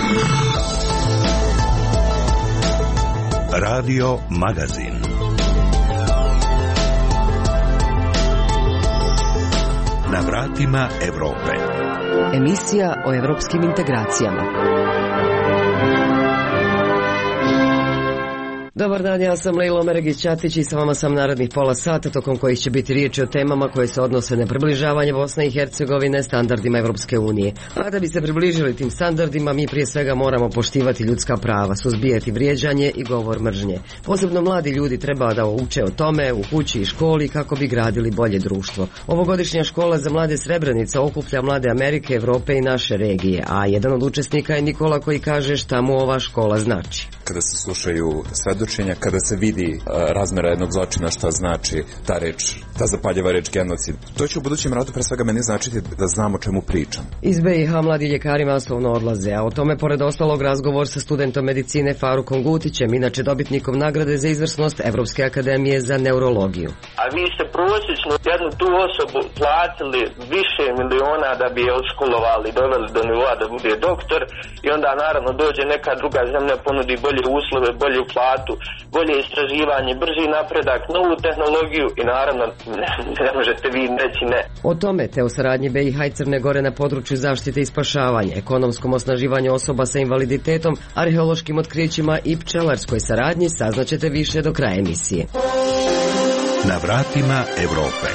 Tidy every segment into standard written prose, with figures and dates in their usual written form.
Radio Magazin. Na vratima Evrope. Emisija o evropskim integracijama. Dobar dan, ja sam Lejla Omeregić-Ćatić i sa vama sam narednih pola sata, tokom kojih će biti riječi o temama koje se odnose na približavanje Bosne i Hercegovine standardima Evropske unije. A da bi se približili tim standardima, mi prije svega moramo poštivati ljudska prava, suzbijati vrijeđanje i govor mržnje. Posebno mladi ljudi treba da uče o tome u kući i školi kako bi gradili bolje društvo. Ovogodišnja škola za mlade Srebrenica okuplja mlade Amerike, Evrope i naše regije, a jedan od učesnika je Nikola koji kaže šta mu ova škola znači. Kada se slušaju svedočenja, kada se vidi razmjera jednog zločina, šta znači ta reč, ta zapaljava reč genocid. To će u budućem radu pre svega meni značiti da znam o čemu pričam. Iz BiH mladi ljekari masovno odlaze, a o tome pored ostalog razgovor sa studentom medicine Farukom Gutićem, inače dobitnikom nagrade za izvrsnost Evropske akademije za neurologiju. A vi ste prosječno jednu tu osobu platili više miliona da bi je odškolovali, doveli do nivoa da bude doktor i onda naravno dođe neka druga zemlja, ponudi bolje uslove, bolju platu, bolje istraživanje, brži napredak, novu tehnologiju i naravno ne možete vi reći ne. O tome te o saradnji BiH i Crne Gore na području zaštite i spašavanja, ekonomskom osnaživanju osoba sa invaliditetom, arheološkim otkrićima i pčelarskoj saradnji saznaćete više do kraja emisije. Na vratima Evrope.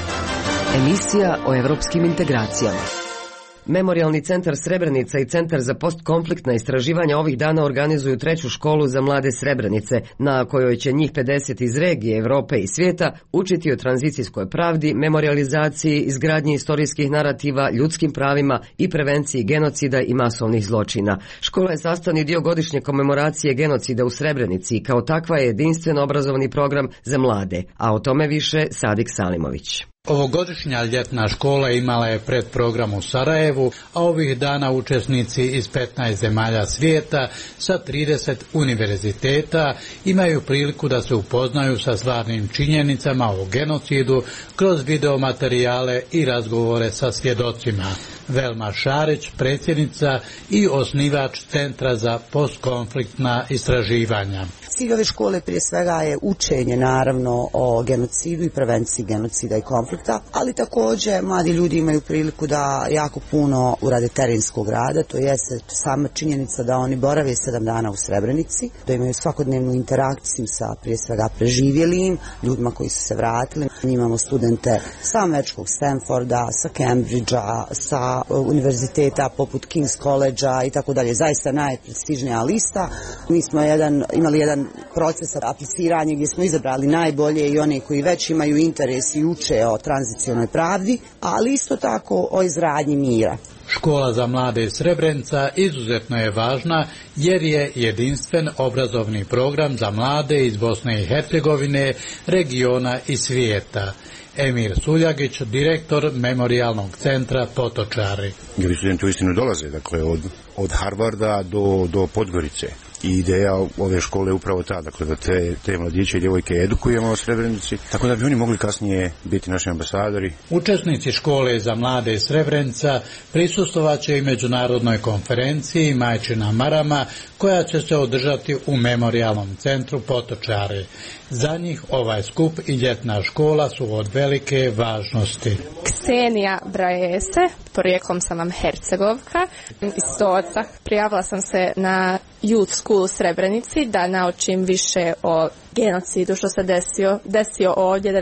Emisija o evropskim integracijama. Memorijalni centar Srebrenica i Centar za postkonfliktna istraživanja ovih dana organizuju treću školu za mlade Srebrenice, na kojoj će njih 50 iz regije, Evrope i svijeta učiti o tranzicijskoj pravdi, memorijalizaciji, izgradnji istorijskih narativa, ljudskim pravima i prevenciji genocida i masovnih zločina. Škola je sastavni dio godišnje komemoracije genocida u Srebrenici i kao takva je jedinstven obrazovni program za mlade, a o tome više Sadik Salimović. Ovogodišnja ljetna škola imala je predprogram u Sarajevu, a ovih dana učesnici iz 15 zemalja svijeta sa 30 univerziteta imaju priliku da se upoznaju sa stvarnim činjenicama o genocidu kroz videomaterijale i razgovore sa svjedocima. Velma Šarić, predsjednica i osnivač Centra za postkonfliktna istraživanja. Cilj ove škole prije svega je učenje naravno o genocidu i prevenciji genocida i konflikta, ali također mladi ljudi imaju priliku da jako puno urade terenskog rada, to jeste sama činjenica da oni borave 7 dana u Srebrenici, da imaju svakodnevnu interakciju sa prije svega preživjelim, ljudima koji su se vratili. Imamo studente sa američkog Stanforda, sa Cambridgea, sa univerziteta poput King's College-a i tako dalje, zaista najprestižnija lista. Mi smo imali jedan proces apliciranja gdje smo izabrali najbolje i one koji već imaju interes i uče o tranzicionoj pravdi, ali isto tako o izgradnji mira. Škola za mlade Srebrenica izuzetno je važna jer je jedinstven obrazovni program za mlade iz Bosne i Hercegovine, regiona i svijeta. Emir Suljagić, direktor Memorijalnog centra Potočari. Gdje studenti uistinu dolaze, dakle od Harvarda do Podgorice. I ideja ove škole je upravo ta, dakle da te mladiće i djevojke edukujemo u Srebrenici, tako da bi oni mogli kasnije biti naši ambasadori. Učesnici škole za mlade Srebrenica prisustvovat će i međunarodnoj konferenciji Majčina Marama, koja će se održati u Memorijalnom centru Potočari. Za njih ovaj skup i ljetna škola su od velike važnosti. Ksenija Brajese, porijeklom sam vam Hercegovka, iz Stoca. Prijavila sam se na Youth School u Srebrenici da naučim više o genocidu što se desio ovdje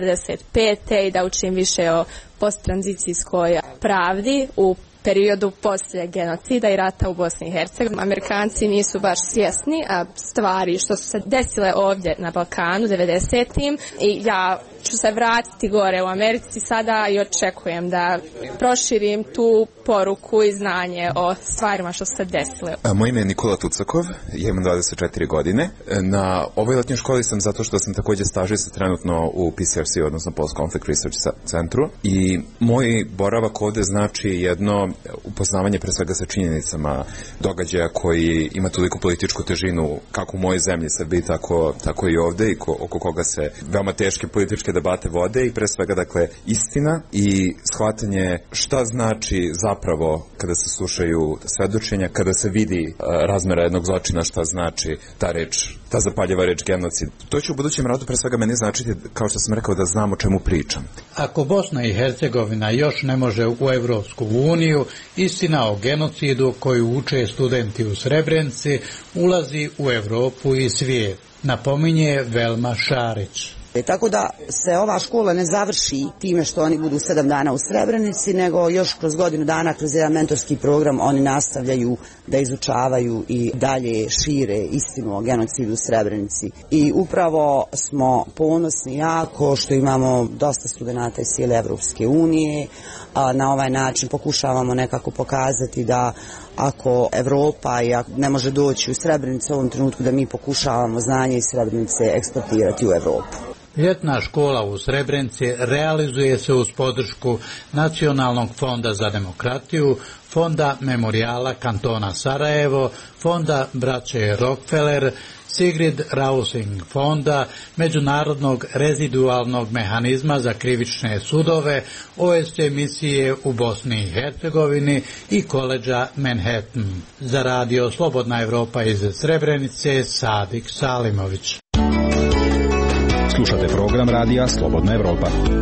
95. i da učim više o posttranzicijskoj pravdi u periodu poslije genocida i rata u Bosni i Hercegovini. Amerikanci nisu baš svjesni stvari što su se desile ovdje na Balkanu 90-im i ja ću se vratiti gore u Americi sada i očekujem da proširim tu poruku i znanje o stvarima što su se desile. Moje ime je Nikola Tucakov, ja imam 24 godine. Na ovoj letnjoj školi sam zato što sam također stažista trenutno u PCRC, odnosno Post Conflict Research centru, i moj boravak ovdje znači jedno upoznavanje pre svega sa činjenicama događaja koji ima toliko političku težinu kako u mojoj zemlji Srbiji, tako i ovdje, i oko koga se veoma teške političke političke debate vode i pre svega dakle istina i shvatanje šta znači zapravo kada se slušaju svedočenja, kada se vidi razmera jednog zločina, šta znači ta reč, ta zapaljiva reč genocid. To će u budućem radu pre svega meni značiti, kao što sam rekao, da znam o čemu pričam. Ako Bosna i Hercegovina još ne može u Evropsku uniju, istina o genocidu koju uče studenti u Srebrenici ulazi u Evropu i svijet, napominje Velma Šarić. Tako da se ova škola ne završi time što oni budu 7 dana u Srebrenici, nego još kroz godinu dana, kroz jedan mentorski program, oni nastavljaju da izučavaju i dalje šire istinu o genocidu u Srebrenici. I upravo smo ponosni jako što imamo dosta studenata iz cijele Evropske unije, a na ovaj način pokušavamo nekako pokazati da ako Evropa ne može doći u Srebrenicu u ovom trenutku, da mi pokušavamo znanje iz Srebrenice eksportirati u Evropu. Ljetna škola u Srebrenici realizuje se uz podršku Nacionalnog fonda za demokratiju, Fonda memorijala kantona Sarajevo, Fonda braće Rockefeller, Sigrid Rausing fonda, Međunarodnog rezidualnog mehanizma za krivične sudove, OSCE misije u Bosni i Hercegovini i koledža Manhattan. Za radio Slobodna Evropa iz Srebrenice, Sadik Salimović. Slušate program radija Slobodna Evropa.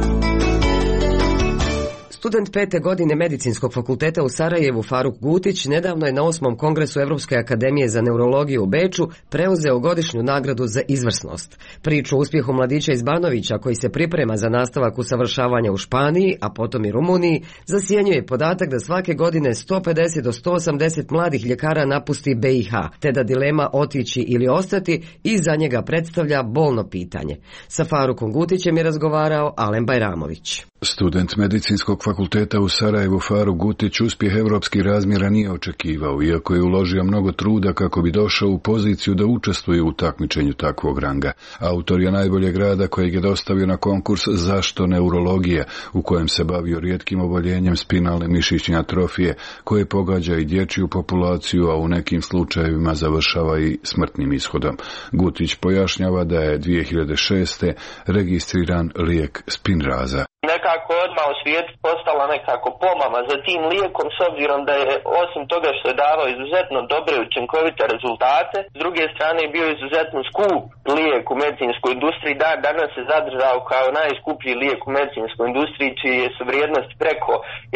Student 5. godine Medicinskog fakulteta u Sarajevu Faruk Gutić nedavno je na 8. kongresu Evropske akademije za neurologiju u Beču preuzeo godišnju nagradu za izvrsnost. Priču o uspjehu mladića iz Banovića koji se priprema za nastavak usavršavanja u Španiji, a potom i Rumuniji, zasjenjuje podatak da svake godine 150 do 180 mladih ljekara napusti BiH, te da dilema otići ili ostati i za njega predstavlja bolno pitanje. Sa Farukom Gutićem je razgovarao Alen Bajramović. Student Medicinskog fakulteta u Sarajevu Faruk Gutić uspjeh evropskih razmjera nije očekivao, iako je uložio mnogo truda kako bi došao u poziciju da učestvuje u takmičenju takvog ranga. Autor je najboljeg rada kojeg je dostavio na konkurs Zašto neurologija, u kojem se bavio rijetkim oboljenjem spinalne mišićne atrofije, koje pogađa i dječju populaciju, a u nekim slučajevima završava i smrtnim ishodom. Gutić pojašnjava da je 2006. registriran lijek Spinraza. Nekako odmah u svijetu postala nekako pomama za tim lijekom, s obzirom da je osim toga što je davao izuzetno dobre učinkovite rezultate, s druge strane je bio izuzetno skup lijek u medicinskoj industriji, danas se zadržao kao najskuplji lijek u medicinskoj industriji, čije su vrijednosti preko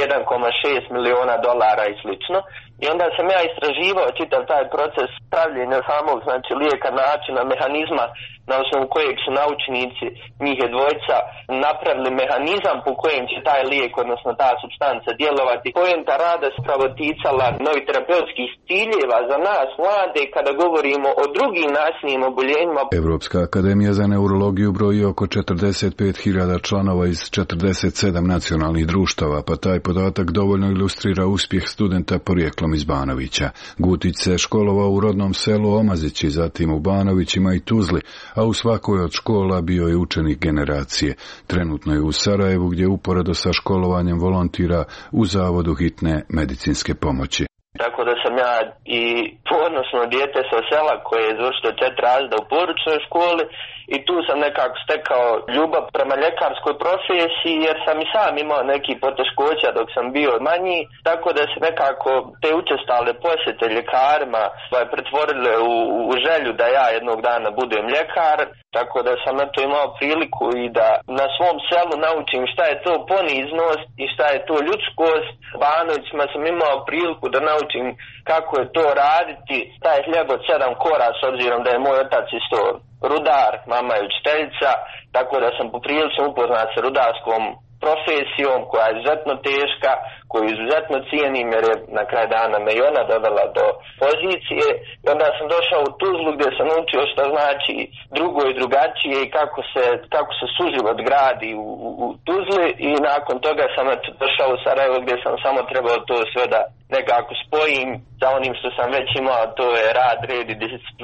1,6 miliona dolara i slično. I onda sam ja istraživao čitav taj proces pravljenja samog lijeka, načina, mehanizma na osnovu kojeg su naučnici, njih je dvojica, napravili mehanizam po kojem će taj lijek, odnosno ta supstanca djelovati. Poenta rada se pravo ticala novih terapeutskih ciljeva za nas mlade kada govorimo o drugim nasilnim oboljenjima. Evropska akademija za neurologiju broji oko 45.000 članova iz 47 nacionalnih društava, pa taj podatak dovoljno ilustrira uspjeh studenta porijeklom iz Banovića. Gutić se školovao u rodnom selu Omazići, zatim u Banovićima i Tuzli, a u svakoj od škola bio je učenik generacije. Trenutno je u Sarajevu gdje uporedo sa školovanjem volontira u Zavodu hitne medicinske pomoći. Tako da sam ja i ponosno dijete sa sela koje je završilo 4 razreda u poručnoj školi i tu sam nekako stekao ljubav prema ljekarskoj profesiji jer sam i sam imao neki poteškoća dok sam bio manji, tako da se nekako te učestale posjete ljekarima pretvorile u želju da ja jednog dana budem ljekar, tako da sam na to imao priliku i da na svom selu naučim šta je to poniznost i šta je to ljudskost. Banovićima sam imao priliku da naučim kako je to raditi, taj hljeb od 7 kora, s obzirom da je moj otac isto rudar, mama je učiteljica, tako da sam poprilično upoznat sa rudarskom profesijom koja je izuzetno teška, koju izuzetno cijenim jer je na kraj dana me i ona dovela do pozicije. I onda sam došao u Tuzlu gdje sam naučio što znači drugo i drugačije i kako se suživot gradi u Tuzli i nakon toga sam došao u Sarajevo gdje sam samo trebao to sve da nekako spojim sa onim što sam već imao, to je rad, red i disciplina.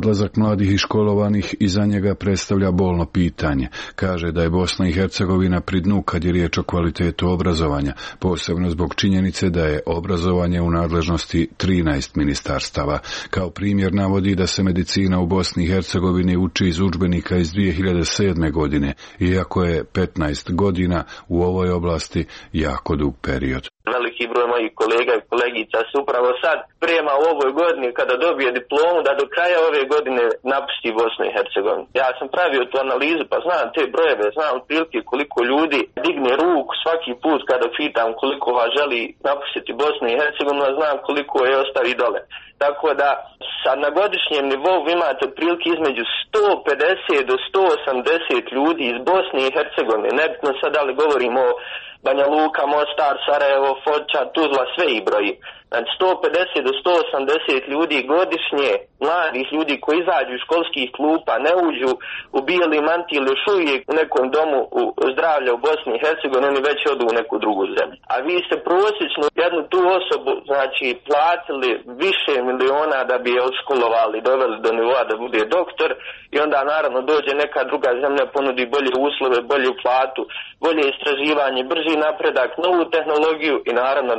Odlazak mladih i školovanih iza njega predstavlja bolno pitanje. Kaže da je Bosna i Hercegovina pri dnu kad je riječ o kvalitetu obrazovanja, posebno zbog činjenice da je obrazovanje u nadležnosti 13 ministarstava. Kao primjer navodi da se medicina u Bosni i Hercegovini uči iz udžbenika iz 2007. godine, iako je 15 godina u ovoj oblasti jako dug period. Veliki broj mojih kolega i kolegica se upravo sad sprema u ovoj godini kada dobije diplomu da do kraja ove godine napusti Bosnu i Hercegovinu. Ja sam pravio tu analizu pa znam te brojeve, znam otprilike koliko ljudi digne ruku svaki put kada pitam koliko vas želi napustiti Bosnu i Hercegovinu, a znam koliko je ostavi dole. Tako da sad na godišnjem nivou imate otprilike između 150 do 180 ljudi iz Bosne i Hercegovine. Nebitno sad da li govorimo o Banja Luka, Mostar, Sarajevo, Foča, Tuzla, sve ih broji. Znači 150 do 180 ljudi godišnje, mladih ljudi koji izađu iz školskih klupa, ne uđu u bijeli mantil još uvijek u nekom domu zdravlja u Bosni i Hercegovini, oni već odu u neku drugu zemlju. A vi ste prosječno jednu tu osobu, znači, platili više miliona da bi je odškolovali, doveli do nivoa da bude doktor i onda naravno dođe neka druga zemlja, ponudi bolje uslove, bolju platu, bolje istraživanje, brži napredak, novu tehnologiju i naravno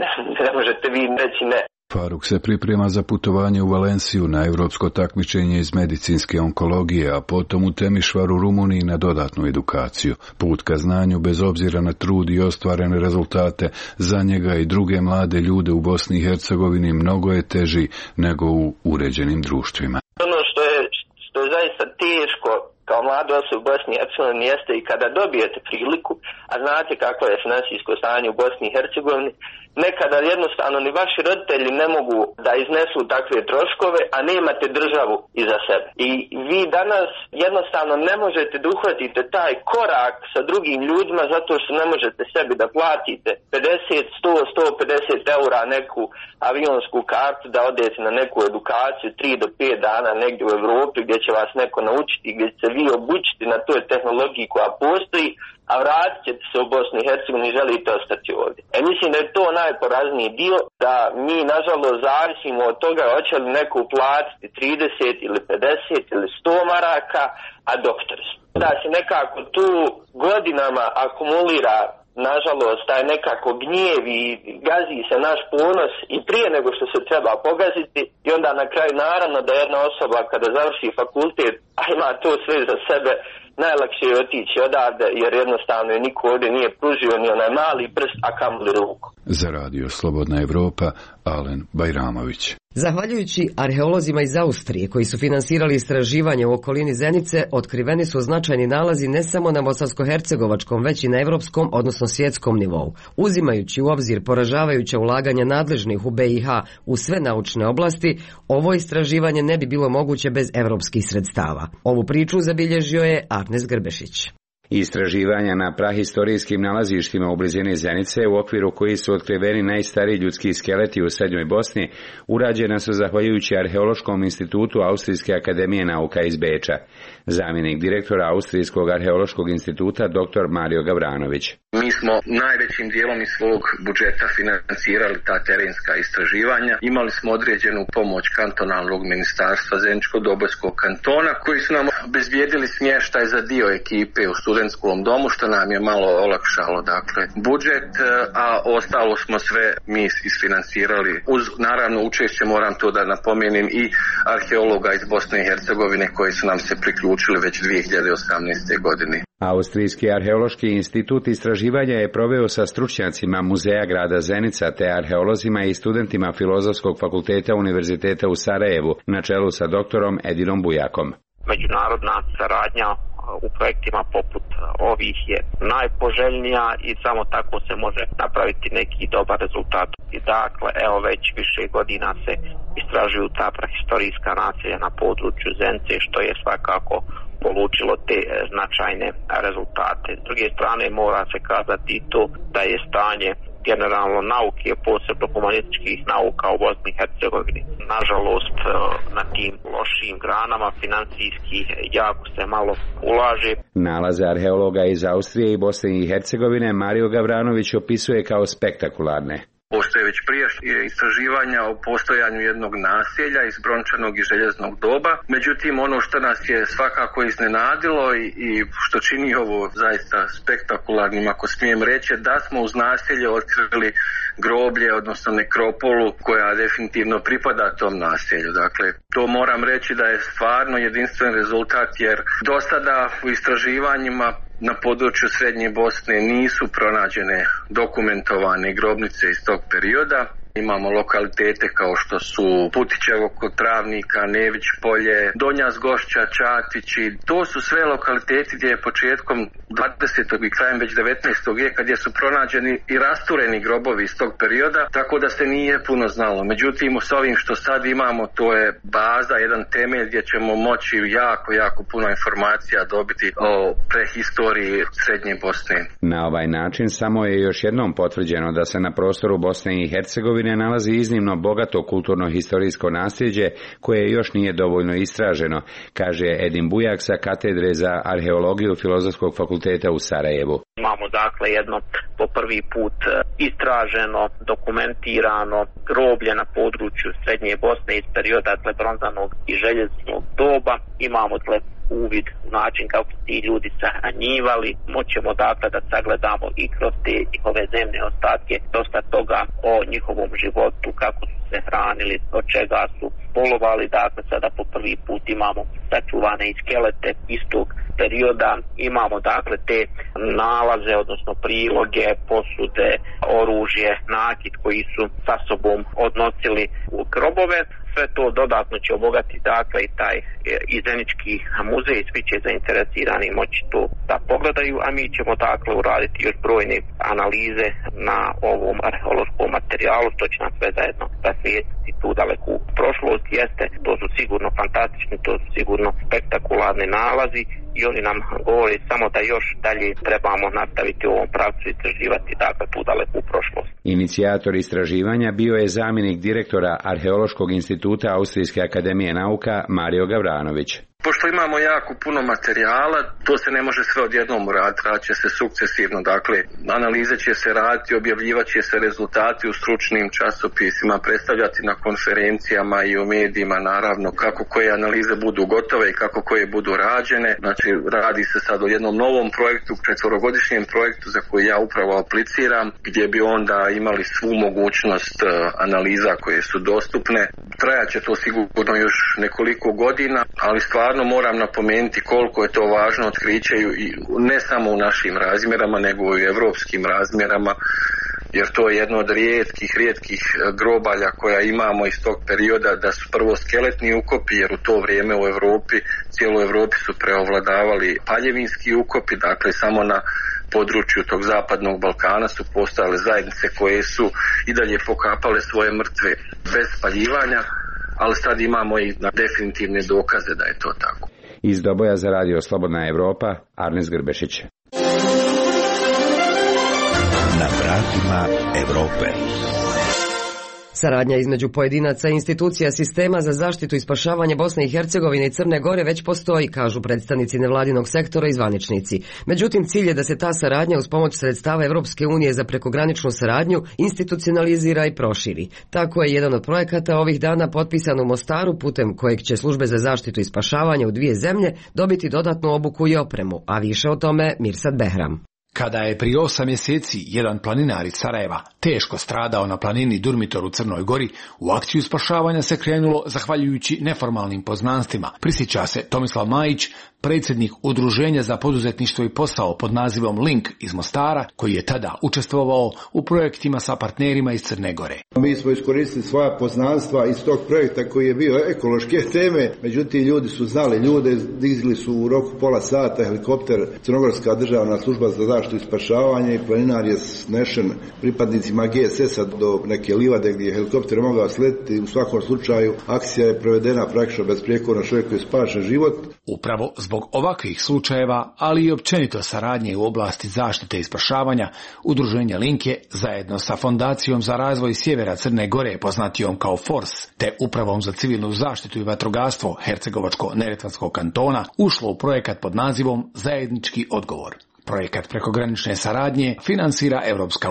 ne možete vi reći ne. Faruk se priprema za putovanje u Valenciju na europsko takmičenje iz medicinske onkologije, a potom u Temišvaru, Rumuniji, na dodatnu edukaciju. Put ka znanju, bez obzira na trud i ostvarene rezultate, za njega i druge mlade ljude u Bosni i Hercegovini mnogo je teži nego u uređenim društvima. Ono što je zaista teško kao mlada osoba u Bosni i Hercegovini jeste i kada dobijete priliku, a znate kako je finansijsko stanje u Bosni i Hercegovini, nekada jednostavno ni vaši roditelji ne mogu da iznesu takve troškove, a nemate državu iza sebe. I vi danas jednostavno ne možete da uhvatite taj korak sa drugim ljudima zato što ne možete sebi da platite 50, 100, 150 eura neku avionsku kartu da odete na neku edukaciju 3 do 5 dana negdje u Evropi gdje će vas neko naučiti, gdje će vi obučiti na toj tehnologiji koja postoji, a vratit ćete se u Bosnu i Hercegovini i želite ostati ovdje. Mislim da je to najporazniji dio, da mi nažalost zavisimo od toga hoće li neko uplatiti 30 ili 50 ili 100 maraka, a doktor smo. Da se nekako tu godinama akumulira nažalost taj nekako gnjev i gazi se naš ponos i prije nego što se treba pogaziti i onda na kraju naravno da jedna osoba kada završi fakultet, a ima to sve za sebe, najlakše je otići odavde jer jednostavno je niko ovdje nije pružio ni onaj mali prst, a kamoli ruku. Za radio Slobodna Evropa, Alen Bajramović. Zahvaljujući arheolozima iz Austrije koji su finansirali istraživanje u okolini Zenice, otkriveni su značajni nalazi ne samo na bosansko-hercegovačkom, već i na evropskom, odnosno svjetskom nivou. Uzimajući u obzir poražavajuća ulaganja nadležnih u BiH u sve naučne oblasti, ovo istraživanje ne bi bilo moguće bez evropskih sredstava. Ovu priču zabilježio je Arnes Grbešić. Istraživanja na prahistorijskim nalazištima u blizini Zenice, u okviru koji su otkriveni najstariji ljudski skeleti u Srednjoj Bosni, urađena su zahvaljujući Arheološkom institutu Austrijske akademije nauka iz Beča. Zamjenik direktora Austrijskog arheološkog instituta dr. Mario Gavranović. Mi smo najvećim dijelom iz svog budžeta financirali ta terenska istraživanja. Imali smo određenu pomoć kantonalnog ministarstva Zeničko-Dobojskog kantona koji su nam obezbijedili smještaj za dio ekipe u studentskom domu, što nam je malo olakšalo budžet, a ostalo smo sve mi isfinansirali. Uz naravno učešće, moram to da napomenem, i arheologa iz Bosne i Hercegovine koji su nam se priključili već 2018. godine. Austrijski arheološki institut istraživanja je proveo sa stručnjacima Muzeja grada Zenica te arheolozima i studentima Filozofskog fakulteta Univerziteta u Sarajevu na čelu sa doktorom Edinom Bujakom. Međunarodna saradnja u projektima poput ovih je najpoželjnija i samo tako se može napraviti neki dobar rezultat. I dakle, evo već više godina se istražuju ta prehistorijska naselja na području Zenice, što je svakako polučilo te značajne rezultate. S druge strane mora se kazati to da je stanje generalno nauke, posebno humanističkih nauka u Bosni i Hercegovini. Nažalost, na tim lošim granama financijski jako se malo ulaže. Nalaze arheologa iz Austrije i Bosne i Hercegovine Mario Gavranović opisuje kao spektakularne. Postoje već prijašnje istraživanja o postojanju jednog naselja iz brončanog i željeznog doba. Međutim, ono što nas je svakako iznenadilo i što čini ovo zaista spektakularnim, ako smijem reći, da smo uz naselje otkrili groblje, odnosno nekropolu koja definitivno pripada tom naselju. Dakle, to moram reći da je stvarno jedinstven rezultat, jer do sada u istraživanjima na području Srednje Bosne nisu pronađene dokumentovane grobnice iz tog perioda. Imamo lokalitete kao što su Putićevo kod Travnika, Nević polje, Donja Zgošća, Čatići. To su sve lokaliteti gdje je početkom 20. i krajem već 19. vijeka gdje su pronađeni i rastureni grobovi iz tog perioda, tako da se nije puno znalo. Međutim, s ovim što sad imamo, to je baza, jedan temelj gdje ćemo moći jako puno informacija dobiti o prehistoriji Srednje Bosne. Na ovaj način samo je još jednom potvrđeno da se na prostoru Bosne i Hercegovine nalazi iznimno bogato kulturno-historijsko nasljeđe koje još nije dovoljno istraženo, kaže Edin Bujak sa katedre za arheologiju Filozofskog fakulteta u Sarajevu. Imamo dakle jedno po prvi put istraženo, dokumentirano groblje na području Srednje Bosne iz perioda bronzanog i željeznog doba. Imamo uvid u način kako su ti ljudi sahranjivali. Moćemo dakle da sagledamo i kroz te njihove zemne ostatke dosta toga o njihovom životu, kako su se hranili, od čega su polovali. Dakle, sada po prvi put imamo sačuvane i skelete istog perioda. Imamo dakle te nalaze, odnosno priloge, posude, oružje, nakit koji su sa sobom odnosili u grobove. Sve to dodatno će obogatiti dakle i taj izdenički muzej, svi će zainteresirani moći to da pogledaju, a mi ćemo dakle uraditi još brojne analize na ovom arheološkom materijalu, što će nam sve zajedno rasvijetliti tu daleku prošlost. To su sigurno fantastični, to su sigurno spektakularni nalazi i oni nam govore samo da još dalje trebamo nastaviti u ovom pravcu istraživati dakle tu daleku prošlost. Inicijator istraživanja bio je zamjenik direktora Arheološkog instituta Austrijske akademije nauka Mario Gavranović. Pošto imamo jako puno materijala, to se ne može sve odjednom uraditi, radit će se sukcesivno, dakle analize će se raditi, objavljivat će se rezultati u stručnim časopisima, predstavljati na konferencijama i u medijima naravno kako koje analize budu gotove i kako koje budu rađene. Znači radi se sad o jednom novom projektu, 4-godišnjem projektu za koji ja upravo apliciram, gdje bi onda imali svu mogućnost analiza koje su dostupne. Trajat će to sigurno još nekoliko godina, ali stvarno moram napomenuti koliko je to važno otkriće i ne samo u našim razmjerama, nego i u evropskim razmjerama, jer to je jedno od rijetkih grobalja koja imamo iz tog perioda, da su prvo skeletni ukopi, jer u to vrijeme u Europi, cijeloj Europi su preovladavali paljevinski ukopi, dakle samo na području tog zapadnog Balkana su postojale zajednice koje su i dalje pokapale svoje mrtve bez spaljivanja, ali sad imamo i definitivne dokaze da je to tako. Iz Doboja za radio Slobodna Evropa, Arnes Grbešić. Na vratima Evrope. Saradnja između pojedinaca i institucija sistema za zaštitu i spašavanje Bosne i Hercegovine i Crne Gore već postoji, kažu predstavnici nevladinog sektora i zvaničnici. Međutim, cilj je da se ta saradnja uz pomoć sredstava Evropske unije za prekograničnu saradnju institucionalizira i proširi. Tako je jedan od projekata ovih dana potpisan u Mostaru, putem kojeg će službe za zaštitu i spašavanje u dvije zemlje dobiti dodatnu obuku i opremu, a više o tome Mirsad Behram. Kada je prije 8 mjeseci jedan planinar iz Sarajeva teško stradao na planini Durmitor u Crnoj Gori, u akciju spašavanja se krenulo zahvaljujući neformalnim poznanstvima. Prisjeća se Tomislav Majić, predsjednik Udruženja za poduzetništvo i posao pod nazivom Link iz Mostara, koji je tada učestvovao u projektima sa partnerima iz Crne Gore. Mi smo iskoristili svoja poznanstva iz tog projekta koji je bio ekološke teme, međutim ljudi su znali ljude, dizili su u roku pola sata helikopter Crnogorska državna služba za zaštitu i spašavanje i planinar je snešen pripadnicima GSS-a do neke livade gdje je helikopter mogao sletiti. U svakom slučaju akcija je provedena praktično besprijekorno, čovjeku je spašen život. Upravo zbog ovakvih slučajeva, ali i općenito saradnje u oblasti zaštite i spašavanja, Udruženje Link je zajedno sa Fondacijom za razvoj sjevera Crne Gore, poznatijom kao FORS, te Upravom za civilnu zaštitu i vatrogastvo Hercegovačko-neretvanskog kantona, ušlo u projekat pod nazivom Zajednički odgovor. Projekat prekogranične saradnje finansira Europska unija.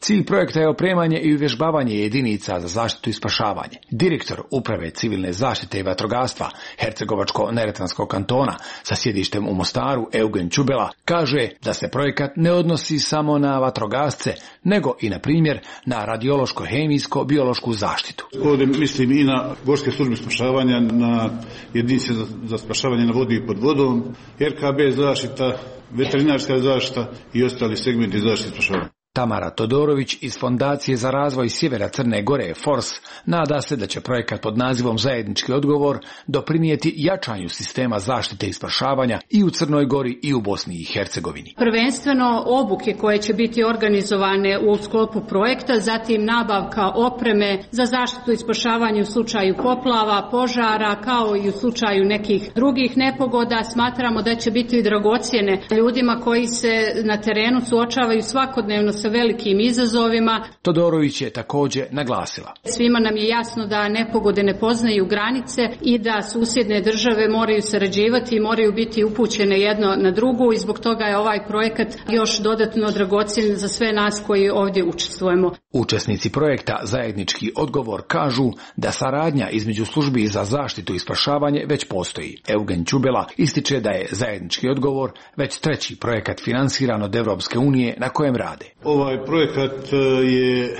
Cilj projekta je opremanje i uvježbavanje jedinica za zaštitu i spašavanje. Direktor Uprave civilne zaštite i vatrogastva Hercegovačko-neretvanskog kantona sa sjedištem u Mostaru, Eugen Čubela, kaže da se projekat ne odnosi samo na vatrogasce, nego i, na primjer, na radiološko-hemijsko-biološku zaštitu. Ovdje mislim i na gorske službe spašavanja, na jedinice za spašavanje na vodi i pod vodom, RKB zaštita, veterinarska zaštita i ostali segmenti zaštite spašavanja. Tamara Todorović iz Fondacije za razvoj Sjevera Crne Gore FORS nada se da će projekat pod nazivom Zajednički odgovor doprinijeti jačanju sistema zaštite i spašavanja i u Crnoj Gori i u Bosni i Hercegovini. Prvenstveno obuke koje će biti organizovane u sklopu projekta, zatim nabavka opreme za zaštitu i spašavanje u slučaju poplava, požara, kao i u slučaju nekih drugih nepogoda. Smatramo da će biti dragocjene ljudima koji se na terenu suočavaju svakodnevno sa velikim izazovima. Todorović je također naglasila: svima nam je jasno da nepogode ne poznaju granice i da susjedne države moraju sarađivati i moraju biti upućene jedno na drugu i zbog toga je ovaj projekat još dodatno dragocjen za sve nas koji ovdje učestvujemo. Učesnici projekta Zajednički odgovor kažu da saradnja između službi za zaštitu i spašavanje već postoji. Eugen Čubela ističe da je Zajednički odgovor već treći projekat finansiran od Europske unije na kojem rade. Ovaj projekat je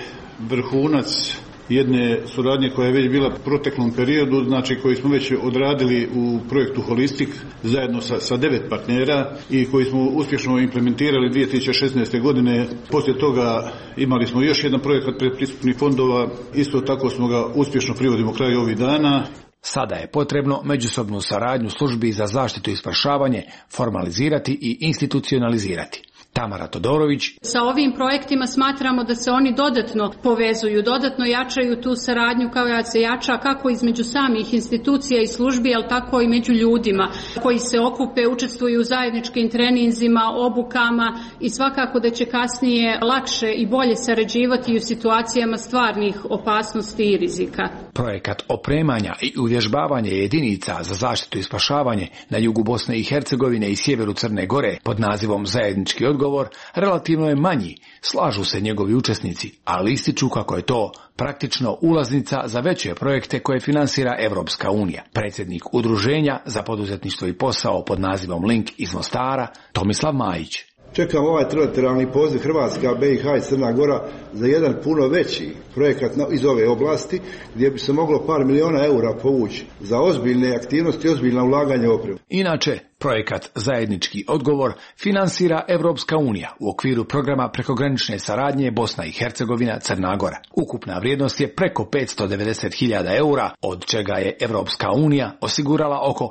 vrhunac jedne suradnje koja je već bila u proteklom periodu, znači koji smo već odradili u projektu Holistic zajedno sa 9 partnera i koji smo uspješno implementirali 2016. godine. Poslije toga imali smo još jedan projekat predpristupnih fondova, isto tako smo ga uspješno privodimo kraju ovih dana. Sada je potrebno međusobnu saradnju službi za zaštitu i spašavanje formalizirati i institucionalizirati. Tamara Todorović: sa ovim projektima smatramo da se oni dodatno povezuju, dodatno jačaju tu saradnju koja se jača kako između samih institucija i službi, ali tako i među ljudima koji se okupe, učestvuju u zajedničkim treninzima, obukama i svakako da će kasnije lakše i bolje sarađivati u situacijama stvarnih opasnosti i rizika. Projekat opremanja i uvježbavanja jedinica za zaštitu i spašavanje na jugu Bosne i Hercegovine i sjeveru Crne Gore pod nazivom Zajednički odgovor relativno je manji, slažu se njegovi učesnici, ali ističu kako je to praktično ulaznica za veće projekte koje finansira Europska unija. Predsjednik Udruženja za poduzetništvo i posao pod nazivom Link iz Mostara, Tomislav Majić: čekam ovaj trilateralni poziv Hrvatska, BiH i Crna Gora za jedan puno veći projekat iz ove oblasti gdje bi se moglo par miliona eura povući za ozbiljne aktivnosti i ozbiljna ulaganja u opremu. Inače, projekat Zajednički odgovor finansira Europska unija u okviru programa prekogranične saradnje Bosna i Hercegovina Crna Gora. Ukupna vrijednost je preko 590.000 eura, od čega je Europska unija osigurala oko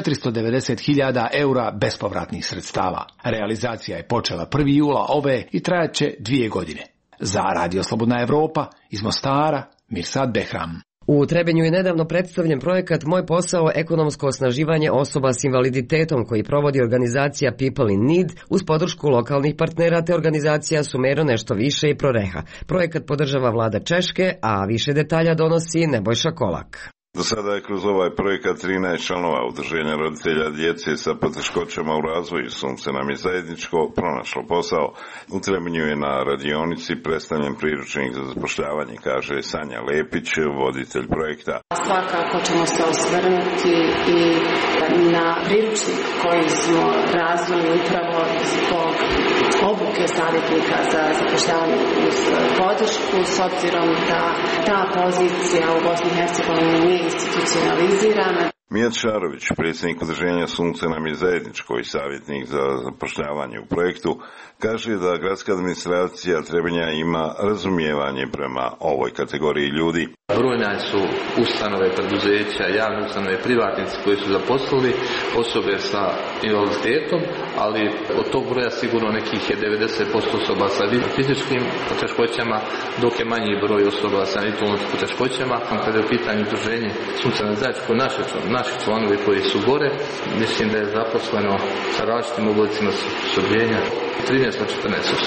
490.000 eura bespovratnih sredstava. Realizacija je počela 1. jula ove i trajat će 2 godine. Za Radio Slobodna Evropa iz Mostara, Mirsad Behram. U Trebinju je nedavno predstavljen projekat Moj posao – ekonomsko osnaživanje osoba s invaliditetom koji provodi organizacija People in Need uz podršku lokalnih partnera te organizacija Sumero nešto više i Proreha. Projekat podržava vlada Češke, a više detalja donosi Nebojša Kolak. Do sada je kroz ovaj projekat 13 članova udruženja roditelja djece sa poteškoćama u razvoju Sunce nam je zajedničko pronašlo posao. U Trebinju je na radionici predstavljen priručnik za zapošljavanje, kaže Sanja Lepić, voditelj projekta. Svakako ćemo se osvrnuti i na priručnik koji smo razvili upravo zbog obuke savjetnika za zapošljavanje uz podršku, s obzirom da ta pozicija u Bosni i Hercegovini nije institucionalizirana. Mijat Šarović, predsjednik udruženja Sunce nam je zajedničko i savjetnik za zapošljavanje u projektu, kaže da gradska administracija Trebinja ima razumijevanje prema ovoj kategoriji ljudi. Brojne su ustanove, preduzeća, javne ustanove, privatnici koji su zaposlili osobe sa invaliditetom, ali od tog broja sigurno nekih je 90% osoba sa fizičkim poteškoćama, dok je manji broj osoba sa intelektualnim poteškoćama. Kada je u pitanju udruženje Sunce nam je zajedničko, naši članovi koji su gore, mislim da je zaposleno sa različitim oblicima suzbijanja 13 od 14 osoba.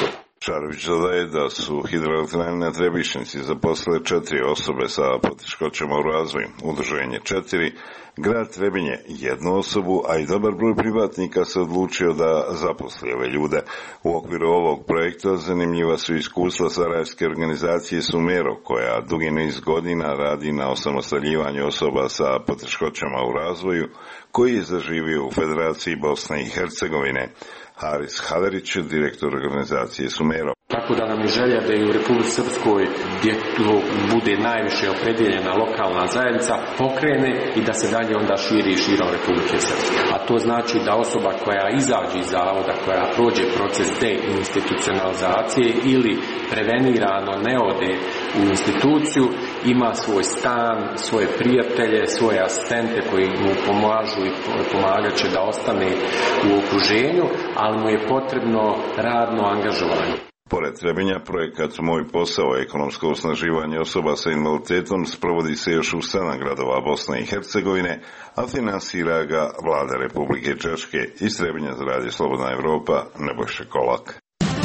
Čarović dodaje da su hidroelektrane na Trebišnjici zaposlile 4 osobe sa poteškoćama u razvoju, udruženje 4, grad Trebinje 1 osobu, a i dobar broj privatnika se odlučio da zaposli ove ljude. U okviru ovog projekta zanimljiva su iskustva sarajevske organizacije Sumero, koja dugi niz godina radi na osamostaljivanju osoba sa poteškoćama u razvoju, koji je zaživio u Federaciji Bosne i Hercegovine. Haris Halerić, direktor organizacije Sumero. Tako da nam je želja da i u Republici Srpskoj, gdje to bude najviše opredjeljena lokalna zajednica, pokrene i da se dalje onda širi širom Republike Srpske. A to znači da osoba koja izađe iz zavoda, koja prođe proces deinstitucionalizacije ili prevenirano ne ode u instituciju, ima svoj stan, svoje prijatelje, svoje asistente koji mu pomažu i pomagat će da ostane u okruženju, ali mu je potrebno radno angažovanje. Pored Trebinja, projekat Moj posao, ekonomsko osnaživanje osoba sa invaliditetom, sprovodi se još u 7 gradova Bosne i Hercegovine, a finansira ga Vlada Republike Češke. Iz Trebinja za Radio Slobodna Evropa, Nebojša Kolak.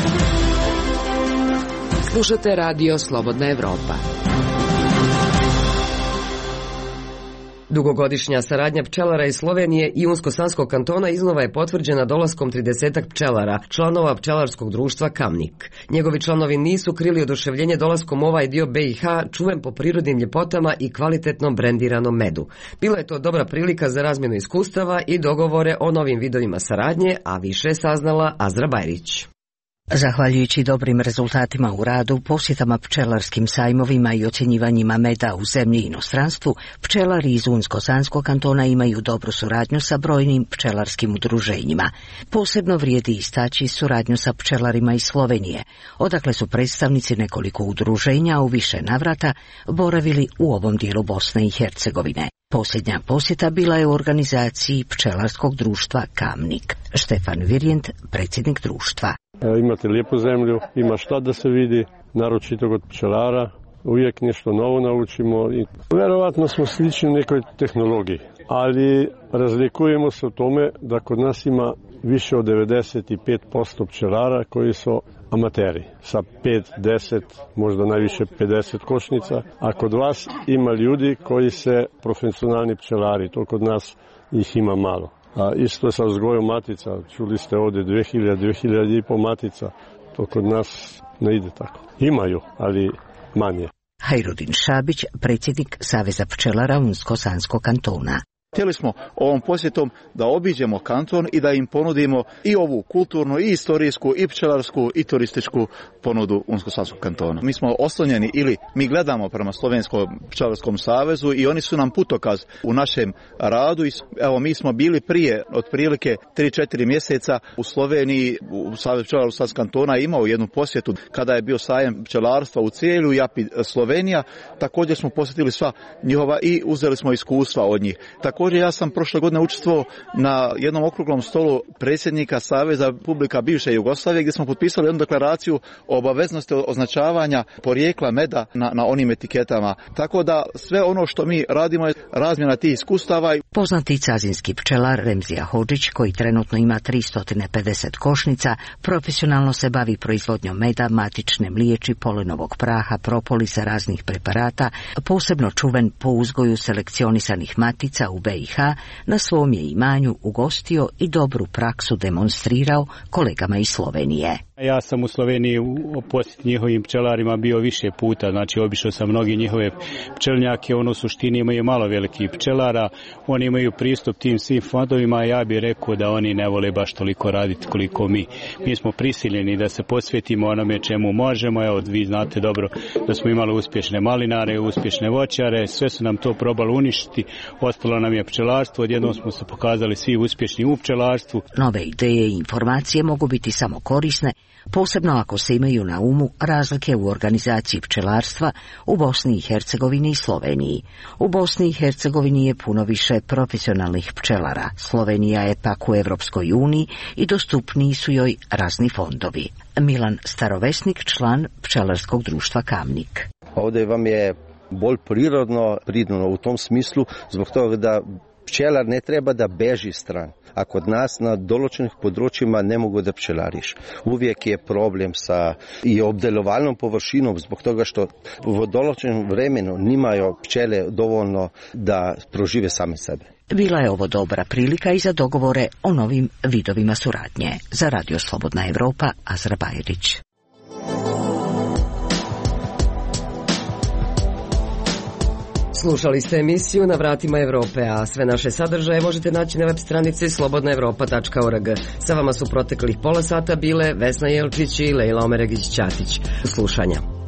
Slušate Radio Slobodna Evropa. Dugogodišnja saradnja pčelara iz Slovenije i Unsko-Sanskog kantona iznova je potvrđena dolaskom 30 pčelara, članova pčelarskog društva Kamnik. Njegovi članovi nisu krili oduševljenje dolaskom ovaj dio BiH, čuven po prirodnim ljepotama i kvalitetno brendiranom medu. Bila je to dobra prilika za razmjenu iskustava i dogovore o novim vidovima saradnje, a više saznala Azra Bajrić. Zahvaljujući dobrim rezultatima u radu, posjetama pčelarskim sajmovima i ocjenjivanjima meda u zemlji i inostranstvu, pčelari iz Unsko-Sanskog kantona imaju dobru suradnju sa brojnim pčelarskim udruženjima. Posebno vrijedi istaći suradnju sa pčelarima iz Slovenije, odakle su predstavnici nekoliko udruženja u više navrata boravili u ovom dijelu Bosne i Hercegovine. Posljednja posjeta bila je u organizaciji pčelarskog društva Kamnik. Štefan Virjent, predsjednik društva. Imate lijepu zemlju, ima šta da se vidi, naročito kod pčelara, uvijek nešto novo naučimo i vjerovatno smo slični nekoj tehnologiji, ali razlikujemo se u tome da kod nas ima više od 95% pčelara koji su amateri, sa 5, 10, možda najviše 50 košnica, a kod vas ima ljudi koji se profesionalni pčelari, to kod nas ih ima malo. A isto sa uzgojom matica, čuli ste ovdje 2000 matica, to kod nas ne ide tako. Imaju, ali manje. Hajrudin Šabić, predsjednik Saveza pčelara Unsko-Sanskog kantona. Htjeli smo ovom posjetom da obiđemo kanton i da im ponudimo i ovu kulturnu, i istorijsku, i pčelarsku, i turističku ponudu Unsko-Sanskog kantona. Mi smo oslonjeni ili mi gledamo prema Slovenskom pčelarskom savezu i oni su nam putokaz u našem radu. Evo, mi smo bili prije otprilike 3-4 mjeseca u Sloveniji, u Savez pčelara Unsko-Sanskog kantona imao jednu posjetu kada je bio sajem pčelarstva u Cijelju, Japi Slovenija. Također smo posjetili sva njihova i uzeli smo iskustva od njih. Također ja sam prošle godine učestvovao na jednom okruglom stolu predsjednika Saveza Republika bivše Jugoslavije gdje smo potpisali jednu deklaraciju o obaveznosti označavanja porijekla meda na onim etiketama. Tako da sve ono što mi radimo je razmjena tih iskustava. Poznati cazinski pčelar Remzija Hodžić, koji trenutno ima 350 košnica, profesionalno se bavi proizvodnjom meda, matične mliječi, polenovog praha, propolisa, raznih preparata, posebno čuven po uzgoju selekcionisanih matica u BiH, na svom je imanju ugostio i dobru praksu demonstrirao kolegama iz Slovenije. Ja sam u Sloveniji u posjeti njihovim pčelarima bio više puta, znači obišao sam mnogi njihove pčelnjake, u suštini imaju malo velikih pčelara, oni imaju pristup tim svim fondovima, ja bih rekao da oni ne vole baš toliko raditi koliko mi. Mi smo prisiljeni da se posvetimo onome čemu možemo, evo vi znate dobro da smo imali uspješne malinare, uspješne voćare, sve su nam to probali uništiti, ostalo nam je pčelarstvo, odjednom smo se pokazali svi uspješni u pčelarstvu. Nove ideje i informacije mogu biti samo korisne, posebno ako se imaju na umu razlike u organizaciji pčelarstva u Bosni i Hercegovini i Sloveniji. U Bosni i Hercegovini je puno više profesionalnih pčelara, Slovenija je pak u Evropskoj uniji i dostupniji su joj razni fondovi. Milan Starovesnik, član pčelarskog društva Kamnik. Ovdje vam je bolj prirodno u tom smislu, zbog toga da Pčelar ne treba da beži stran, a kod nas na določenih področjima ne mogu da pčelariš. Uvijek je problem sa i obdelovalnom površinom zbog toga što u določenom vremenu nimaju pčele dovoljno da prožive same sebe. Bila je ovo dobra prilika i za dogovore o novim vidovima suradnje. Za Radio Slobodna Evropa, Azra Bajrić. Slušali ste emisiju Na vratima Evrope, a sve naše sadržaje možete naći na web stranici slobodnaevropa.org. Sa vama su proteklih pola sata bile Vesna Jelčić i Lejla Omeregić-Ćatić. Do slušanja.